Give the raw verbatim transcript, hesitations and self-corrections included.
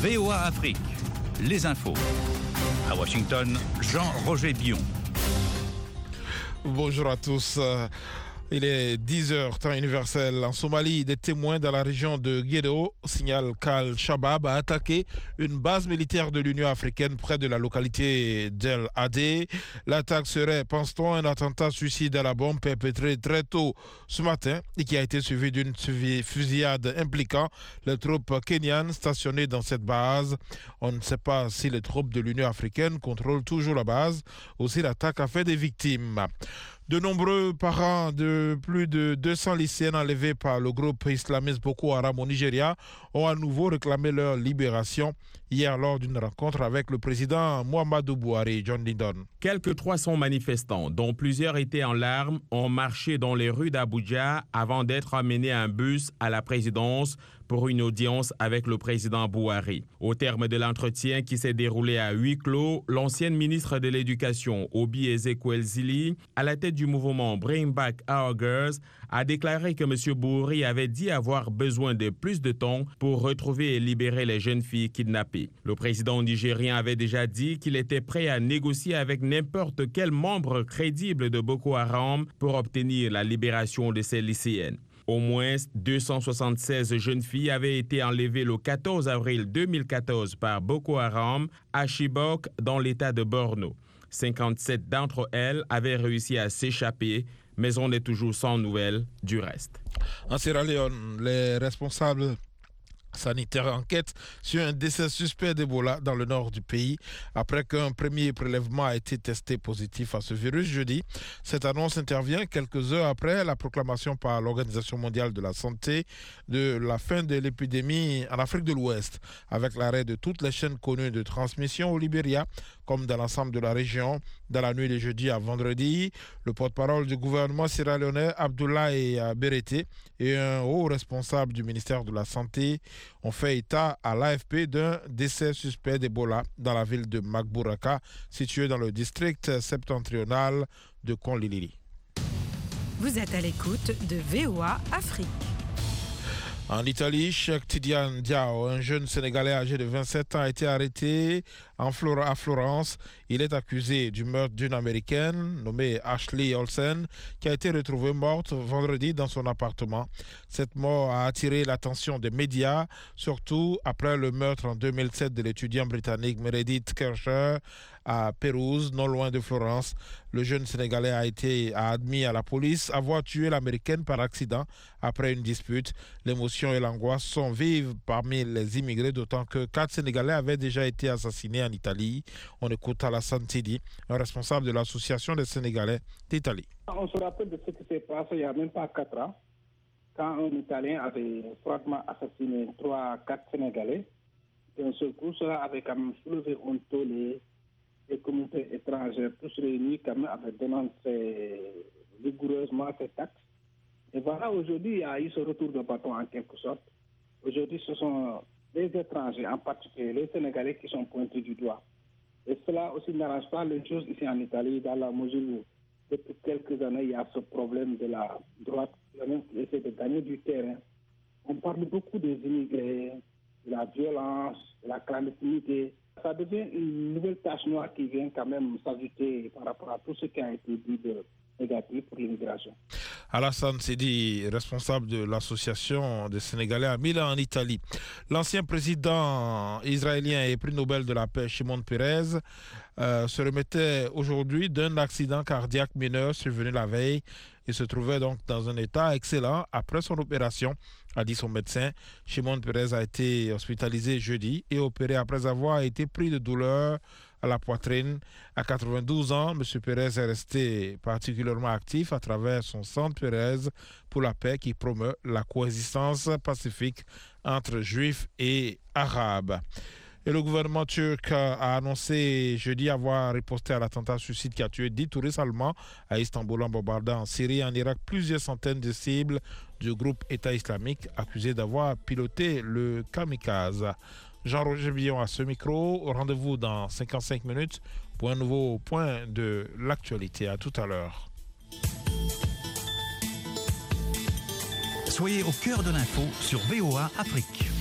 V O A Afrique, les infos. À Washington, Jean-Roger Bion. Bonjour à tous. Il est dix heures, temps universel. En Somalie, des témoins dans la région de Guédo signalent qu'Al-Shabaab a attaqué une base militaire de l'Union africaine près de la localité d'El Adé. L'attaque serait, pense-t-on, un attentat suicide à la bombe perpétré très tôt ce matin et qui a été suivi d'une fusillade impliquant les troupes kenyanes stationnées dans cette base. On ne sait pas si les troupes de l'Union africaine contrôlent toujours la base ou si l'attaque a fait des victimes. De nombreux parents de plus de deux cents lycéennes enlevés par le groupe islamiste Boko Haram au Nigeria ont à nouveau réclamé leur libération hier lors d'une rencontre avec le président Muhammadu Buhari. John Lindon. Quelques trois cents manifestants, dont plusieurs étaient en larmes, ont marché dans les rues d'Abuja avant d'être amenés à un bus à la présidence pour une audience avec le président Buhari. Au terme de l'entretien qui s'est déroulé à huis clos, l'ancienne ministre de l'Éducation, Obi Ezekwesili, à la tête du mouvement Bring Back Our Girls, a déclaré que M. Buhari avait dit avoir besoin de plus de temps pour retrouver et libérer les jeunes filles kidnappées. Le président nigérien avait déjà dit qu'il était prêt à négocier avec n'importe quel membre crédible de Boko Haram pour obtenir la libération de ces lycéennes. Au moins deux cent soixante-seize jeunes filles avaient été enlevées le quatorze avril deux mille quatorze par Boko Haram à Chibok dans l'état de Borno. cinquante-sept d'entre elles avaient réussi à s'échapper, mais on est toujours sans nouvelles du reste. En Sierra Leone, les responsables sanitaires enquêtent sur un décès suspect d'Ebola dans le nord du pays après qu'un premier prélèvement a été testé positif à ce virus jeudi. Cette annonce intervient quelques heures après la proclamation par l'Organisation mondiale de la santé de la fin de l'épidémie en Afrique de l'Ouest, avec l'arrêt de toutes les chaînes connues de transmission au Libéria, comme dans l'ensemble de la région. Dans la nuit de jeudi à vendredi, le porte-parole du gouvernement sierra-léonais, Abdoulaye Berete, et un haut responsable du ministère de la Santé ont fait état à l'A F P d'un décès suspect d'Ebola dans la ville de Magburaka, située dans le district septentrional de Konlilili. Vous êtes à l'écoute de V O A Afrique. En Italie, Cheikh Tidiane Diao, un jeune Sénégalais âgé de vingt-sept ans, a été arrêté en Flor- à Florence. Il est accusé du meurtre d'une Américaine nommée Ashley Olsen, qui a été retrouvée morte vendredi dans son appartement. Cette mort a attiré l'attention des médias, surtout après le meurtre en deux mille sept de l'étudiant britannique Meredith Kercher à Pérouse, non loin de Florence. Le jeune Sénégalais a été a admis à la police avoir tué l'Américaine par accident après une dispute. L'émotion et l'angoisse sont vives parmi les immigrés, d'autant que quatre Sénégalais avaient déjà été assassinés en Italie. On écoute Alassane Sidi, un responsable de l'association des Sénégalais d'Italie. On se rappelle de ce qui s'est passé il n'y a même pas quatre ans, quand un Italien avait froidement assassiné trois, quatre Sénégalais. D'un seul coup, cela avait quand même soulevé un tollé. Les communautés étrangères, tous réunis, quand même, avaient dénoncé vigoureusement cet acte. Et voilà, aujourd'hui, il y a eu ce retour de bâton en quelque sorte. Aujourd'hui, ce sont les étrangers, en particulier les Sénégalais, qui sont pointés du doigt. Et cela aussi n'arrange pas les choses ici en Italie, dans la mesure où, depuis quelques années, il y a ce problème de la droite qui essaie de gagner du terrain. On parle beaucoup des immigrés, de la violence, de la clandestinité. Ça devient une nouvelle tache noire qui vient quand même s'ajouter par rapport à tout ce qui a été dit de négatif pour l'immigration. Alassane Sidi, responsable de l'association des Sénégalais à Milan en Italie. L'ancien président israélien et prix Nobel de la paix, Shimon Peres, euh, se remettait aujourd'hui d'un accident cardiaque mineur survenu la veille. Il se trouvait donc dans un état excellent après son opération, a dit son médecin. Shimon Peres a été hospitalisé jeudi et opéré après avoir été pris de douleur à la poitrine. À quatre-vingt-douze ans, M. Peres est resté particulièrement actif à travers son centre Peres pour la paix qui promeut la coexistence pacifique entre juifs et arabes. Et le gouvernement turc a annoncé jeudi avoir riposté à l'attentat suicide qui a tué dix touristes allemands à Istanbul en bombardant en Syrie et en Irak plusieurs centaines de cibles du groupe État islamique accusé d'avoir piloté le kamikaze. Jean-Roger Bion à ce micro. Rendez-vous dans cinquante-cinq minutes pour un nouveau point de l'actualité. À tout à l'heure. Soyez au cœur de l'info sur V O A Afrique.